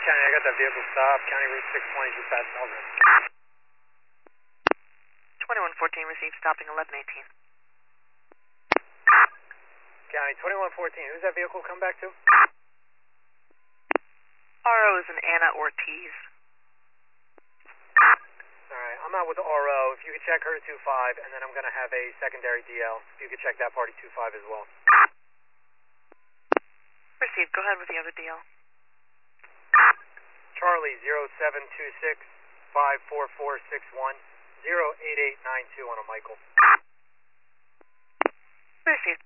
County, I got that vehicle stopped. County Route 620 just past Melbourne. 2114 received stopping 1118. County 2114, who's that vehicle come back to? RO is an Anna Ortiz. Alright, I'm out with the RO. If you could check her to 25, and then I'm going to have a secondary DL. If you could check that party 25 as well. Received. Go ahead with the other DL. Charlie 0726 54461 08892 on a Michael. Received.